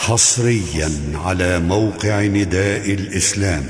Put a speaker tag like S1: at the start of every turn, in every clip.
S1: حصريا على موقع نداء الإسلام.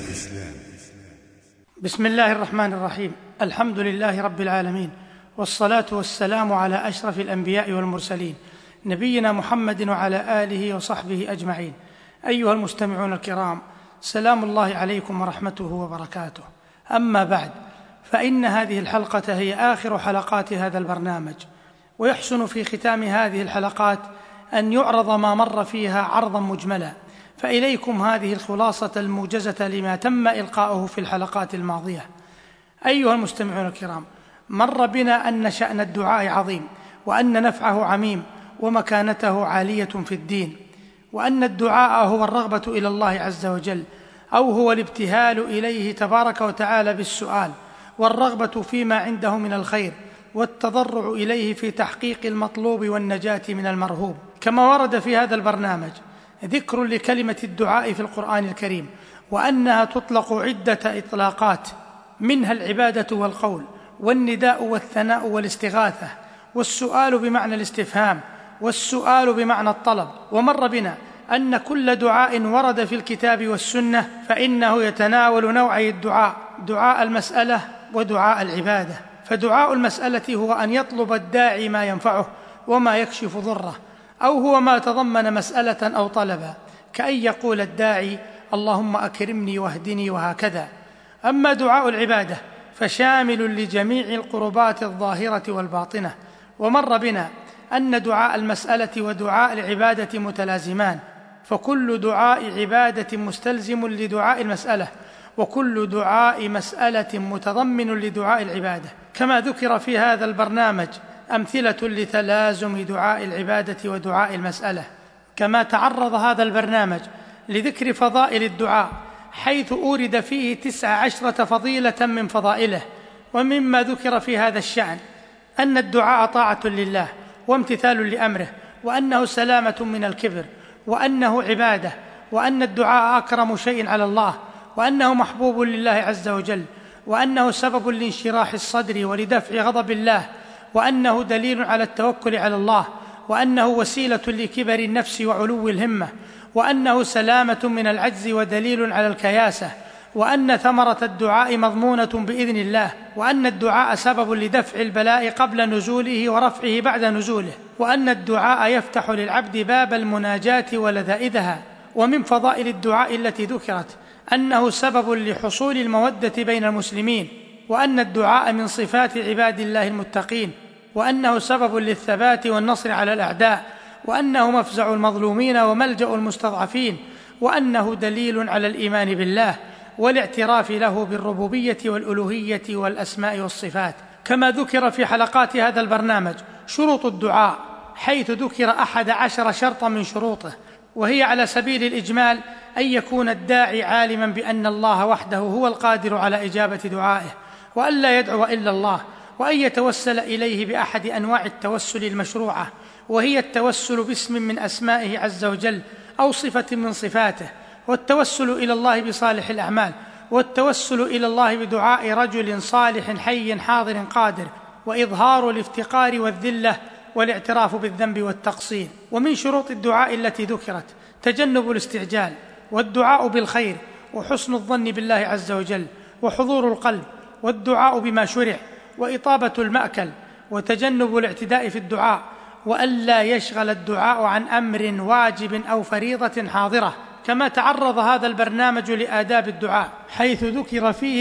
S2: بسم الله الرحمن الرحيم. الحمد لله رب العالمين، والصلاة والسلام على أشرف الأنبياء والمرسلين، نبينا محمد وعلى آله وصحبه أجمعين. أيها المستمعون الكرام، سلام الله عليكم ورحمته وبركاته. أما بعد، فإن هذه الحلقة هي آخر حلقات هذا البرنامج، ويحسن في ختام هذه الحلقات أن يعرض ما مر فيها عرضا مجملا، فإليكم هذه الخلاصة الموجزة لما تم إلقاؤه في الحلقات الماضية. أيها المستمعون الكرام، مر بنا أن شأن الدعاء عظيم، وأن نفعه عميم، ومكانته عالية في الدين، وأن الدعاء هو الرغبة إلى الله عز وجل، أو هو الابتهال إليه تبارك وتعالى بالسؤال، والرغبة فيما عنده من الخير، والتضرع إليه في تحقيق المطلوب والنجاة من المرهوب. كما ورد في هذا البرنامج ذكر لكلمة الدعاء في القرآن الكريم، وأنها تطلق عدة إطلاقات، منها العبادة والقول، والنداء والثناء والاستغاثة، والسؤال بمعنى الاستفهام، والسؤال بمعنى الطلب. ومر بنا أن كل دعاء ورد في الكتاب والسنة فإنه يتناول نوعي الدعاء، دعاء المسألة ودعاء العبادة. فدعاء المسألة هو أن يطلب الداعي ما ينفعه وما يكشف ضره، أو هو ما تضمن مسألة أو طلبا، كأن يقول الداعي اللهم أكرمني واهدني وهكذا. أما دعاء العبادة فشامل لجميع القربات الظاهرة والباطنة. ومر بنا أن دعاء المسألة ودعاء العبادة متلازمان، فكل دعاء عبادة مستلزم لدعاء المسألة، وكل دعاء مسألة متضمن لدعاء العبادة. كما ذكر في هذا البرنامج أمثلة لتلازم دعاء العبادة ودعاء المسألة. كما تعرض هذا البرنامج لذكر فضائل الدعاء، حيث أورد فيه 19 فضيلة من فضائله. ومما ذكر في هذا الشأن أن الدعاء طاعة لله وامتثال لأمره، وأنه سلامة من الكبر، وأنه عبادة، وأن الدعاء أكرم شيء على الله، وأنه محبوب لله عز وجل، وأنه سبب لانشراح الصدر ولدفع غضب الله، وأنه دليل على التوكل على الله، وأنه وسيلة لكبر النفس وعلو الهمة، وأنه سلامة من العجز ودليل على الكياسة، وأن ثمرة الدعاء مضمونة بإذن الله، وأن الدعاء سبب لدفع البلاء قبل نزوله ورفعه بعد نزوله، وأن الدعاء يفتح للعبد باب المناجاة ولذائذها. ومن فضائل الدعاء التي ذكرت أنه سبب لحصول المودة بين المسلمين، وأن الدعاء من صفات عباد الله المتقين، وأنه سبب للثبات والنصر على الأعداء، وأنه مفزع المظلومين وملجأ المستضعفين، وأنه دليل على الإيمان بالله والاعتراف له بالربوبية والألوهية والأسماء والصفات. كما ذكر في حلقات هذا البرنامج شروط الدعاء، حيث ذكر 11 شرطا من شروطه، وهي على سبيل الإجمال أن يكون الداعي عالما بأن الله وحده هو القادر على إجابة دعائه، وأن لا يدعو إلا الله، وأن يتوسل إليه بأحد أنواع التوسل المشروعة، وهي التوسل باسم من أسمائه عز وجل أو صفة من صفاته، والتوسل إلى الله بصالح الأعمال، والتوسل إلى الله بدعاء رجل صالح حي حاضر قادر، وإظهار الافتقار والذلة والاعتراف بالذنب والتقصير. ومن شروط الدعاء التي ذكرت تجنب الاستعجال، والدعاء بالخير، وحسن الظن بالله عز وجل، وحضور القلب، والدعاء بما شرع، وإطابة المأكل، وتجنب الاعتداء في الدعاء، وألا يشغل الدعاء عن أمر واجب أو فريضة حاضرة. كما تعرض هذا البرنامج لآداب الدعاء، حيث ذكر فيه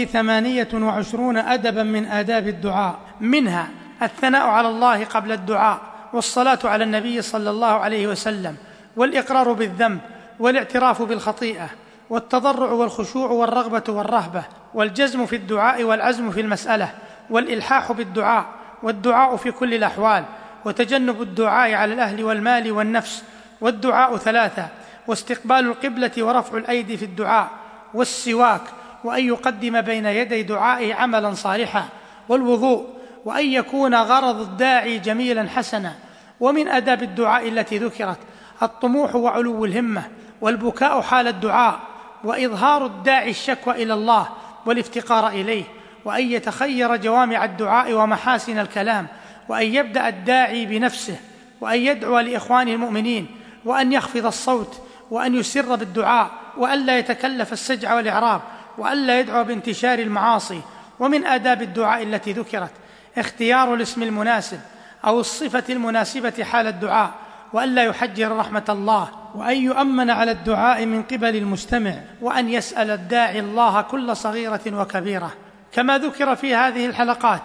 S2: 28 أدبا من آداب الدعاء، منها الثناء على الله قبل الدعاء، والصلاة على النبي صلى الله عليه وسلم، والإقرار بالذنب، والاعتراف بالخطيئة، والتضرع والخشوع والرغبة والرهبة، والجزم في الدعاء والعزم في المسألة، والإلحاح بالدعاء، والدعاء في كل الأحوال، وتجنب الدعاء على الأهل والمال والنفس، والدعاء 3، واستقبال القبلة ورفع الأيدي في الدعاء، والسواك، وأن يقدم بين يدي دعائه عملا صالحا، والوضوء، وأن يكون غرض الداعي جميلا حسنا. ومن آداب الدعاء التي ذكرت الطموح وعلو الهمة، والبكاء حال الدعاء، وإظهار الداعي الشكوى إلى الله والافتقار إليه، وأن يتخير جوامع الدعاء ومحاسن الكلام، وأن يبدأ الداعي بنفسه، وأن يدعو لإخوانه المؤمنين، وأن يخفض الصوت، وأن يسر بالدعاء، وألا يتكلف السجع والإعراب، وألا يدعو بانتشار المعاصي. ومن آداب الدعاء التي ذكرت اختيار الاسم المناسب أو الصفة المناسبة حال الدعاء، وألا يحجر رحمة الله، وأن يؤمن على الدعاء من قبل المستمع، وأن يسأل الداعي الله كل صغيرة وكبيرة. كما ذكر في هذه الحلقات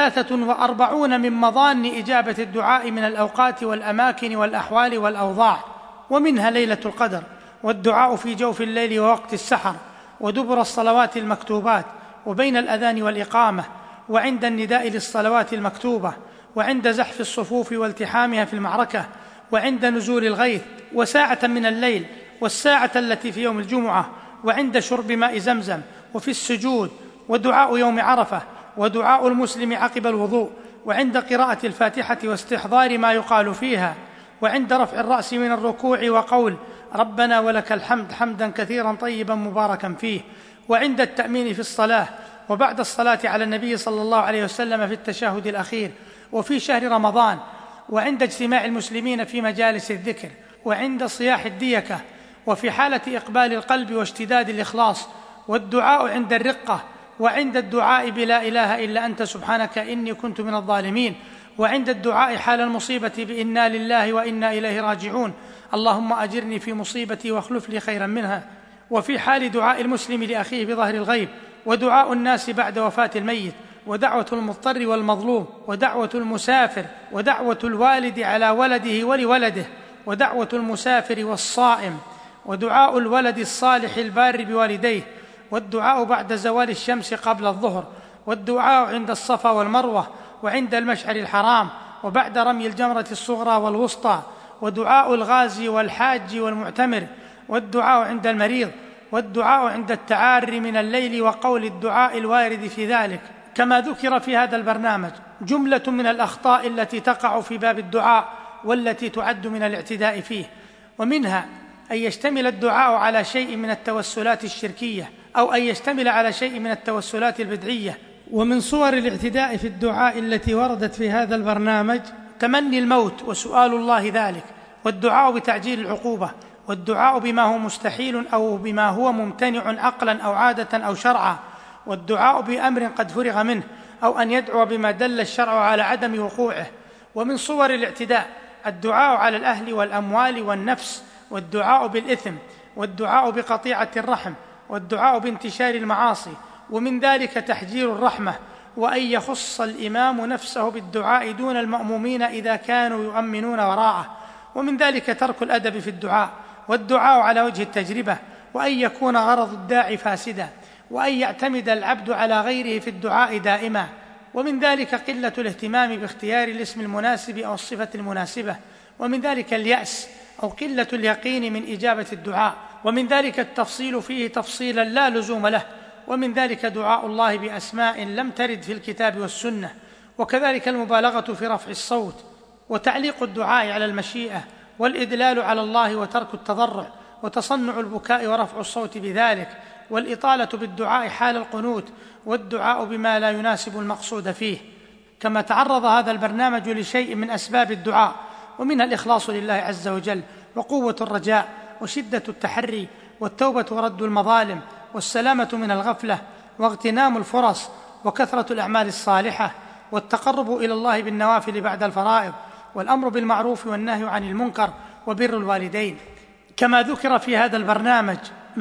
S2: 43 من مظان إجابة الدعاء من الأوقات والأماكن والأحوال والأوضاع، ومنها ليلة القدر، والدعاء في جوف الليل ووقت السحر، ودبر الصلوات المكتوبات، وبين الأذان والإقامة، وعند النداء للصلوات المكتوبة، وعند زحف الصفوف والتحامها في المعركة، وعند نزول الغيث، وساعة من الليل، والساعة التي في يوم الجمعة، وعند شرب ماء زمزم، وفي السجود، ودعاء يوم عرفة، ودعاء المسلم عقب الوضوء، وعند قراءة الفاتحة واستحضار ما يقال فيها، وعند رفع الرأس من الركوع وقول ربنا ولك الحمد حمدا كثيرا طيبا مباركا فيه، وعند التأمين في الصلاة، وبعد الصلاة على النبي صلى الله عليه وسلم في التشهد الأخير، وفي شهر رمضان، وعند اجتماع المسلمين في مجالس الذكر، وعند صياح الديكة، وفي حالة إقبال القلب واشتداد الإخلاص، والدعاء عند الرقة، وعند الدعاء بلا إله إلا أنت سبحانك إني كنت من الظالمين، وعند الدعاء حال المصيبة بإنا لله وإنا إليه راجعون اللهم أجرني في مصيبتي واخلف لي خيرا منها، وفي حال دعاء المسلم لأخيه بظهر الغيب، ودعاء الناس بعد وفاة الميت، ودعوة المضطر والمظلوم، ودعوة المسافر، ودعوة الوالد على ولده ولولده، ودعوة المسافر والصائم، ودعاء الولد الصالح البار بوالديه، والدعاء بعد زوال الشمس قبل الظهر، والدعاء عند الصفا والمروة، وعند المشعر الحرام، وبعد رمي الجمرة الصغرى والوسطى، ودعاء الغازي والحاج والمعتمر، والدعاء عند المريض، والدعاء عند التعاري من الليل، وقول الدعاء الوارد في ذلك. كما ذكر في هذا البرنامج جملة من الأخطاء التي تقع في باب الدعاء والتي تعد من الاعتداء فيه، ومنها أن يشتمل الدعاء على شيء من التوسلات الشركية، أو أن يشتمل على شيء من التوسلات البدعية. ومن صور الاعتداء في الدعاء التي وردت في هذا البرنامج تمني الموت وسؤال الله ذلك، والدعاء بتعجيل العقوبة، والدعاء بما هو مستحيل أو بما هو ممتنع عقلا أو عادة أو شرعا، والدعاء بأمر قد فرغ منه، أو أن يدعو بما دل الشرع على عدم وقوعه. ومن صور الاعتداء الدعاء على الأهل والأموال والنفس، والدعاء بالإثم، والدعاء بقطيعة الرحم، والدعاء بانتشار المعاصي، ومن ذلك تحجير الرحمة، وأن يخص الإمام نفسه بالدعاء دون المأمومين إذا كانوا يؤمنون وراءه، ومن ذلك ترك الأدب في الدعاء، والدعاء على وجه التجربة، وأن يكون غرض الداعي فاسدا، وأن يعتمد العبد على غيره في الدعاء دائما، ومن ذلك قلة الاهتمام باختيار الاسم المناسب أو الصفة المناسبة، ومن ذلك اليأس أو قلة اليقين من إجابة الدعاء، ومن ذلك التفصيل فيه تفصيلا لا لزوم له، ومن ذلك دعاء الله بأسماء لم ترد في الكتاب والسنة، وكذلك المبالغة في رفع الصوت، وتعليق الدعاء على المشيئة، والإدلال على الله، وترك التضرع، وتصنع البكاء ورفع الصوت بذلك، والإطالة بالدعاء حال القنوت، والدعاء بما لا يناسب المقصود فيه. كما تعرض هذا البرنامج لشيء من أسباب الدعاء، ومنها الإخلاص لله عز وجل، وقوة الرجاء، وشدة التحري، والتوبة ورد المظالم، والسلامة من الغفلة، واغتنام الفرص، وكثرة الأعمال الصالحة، والتقرب إلى الله بالنوافل بعد الفرائض، والأمر بالمعروف والنهي عن المنكر، وبر الوالدين. كما ذكر في هذا البرنامج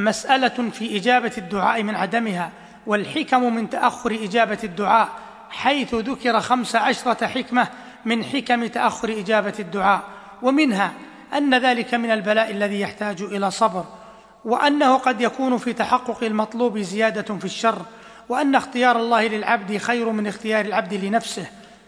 S2: مسألة في إجابة الدعاء من عدمها، والحكم من تأخر إجابة الدعاء، حيث ذكر 15 حكمة من حكم تأخر إجابة الدعاء، ومنها أن ذلك من البلاء الذي يحتاج إلى صبر، وأنه قد يكون في تحقق المطلوب زيادة في الشر، وأن اختيار الله للعبد خير من اختيار العبد لنفسه،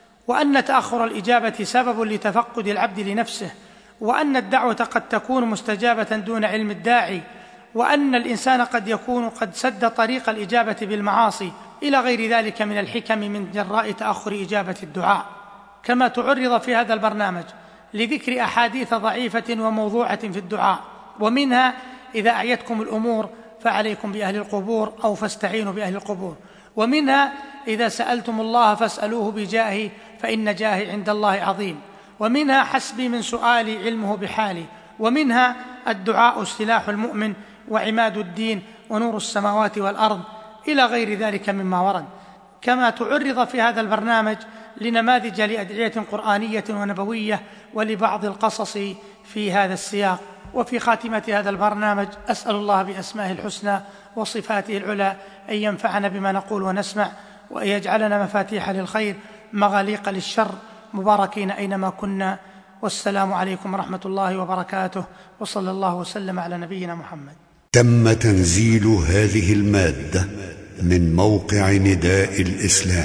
S2: وأن تأخر الإجابة سبب لتفقد العبد لنفسه، وأن الدعوة قد تكون مستجابة دون علم الداعي، وأن الإنسان قد يكون قد سد طريق الإجابة بالمعاصي، إلى غير ذلك من الحكم من جراء تأخر إجابة الدعاء. كما تعرض في هذا البرنامج لذكر أحاديث ضعيفة وموضوعة في الدعاء، ومنها إذا أعيتكم الأمور فعليكم بأهل القبور أو فاستعينوا بأهل القبور، ومنها إذا سألتم الله فاسألوه بجاهي فإن جاهي عند الله عظيم، ومنها حسبي من سؤالي علمه بحالي، ومنها الدعاء سلاح المؤمن وعماد الدين ونور السماوات والأرض، إلى غير ذلك مما ورد. كما تعرض في هذا البرنامج لنماذج لأدعية قرآنية ونبوية ولبعض القصص في هذا السياق. وفي خاتمة هذا البرنامج أسأل الله بأسمائه الحسنى وصفاته العلى أن ينفعنا بما نقول ونسمع، وأن يجعلنا مفاتيح للخير مغاليق للشر، مباركين أينما كنا. والسلام عليكم ورحمة الله وبركاته، وصلى الله وسلم على نبينا محمد.
S1: تم تنزيل هذه المادة من موقع نداء الإسلام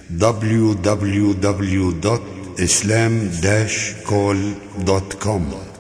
S1: www.islam-call.com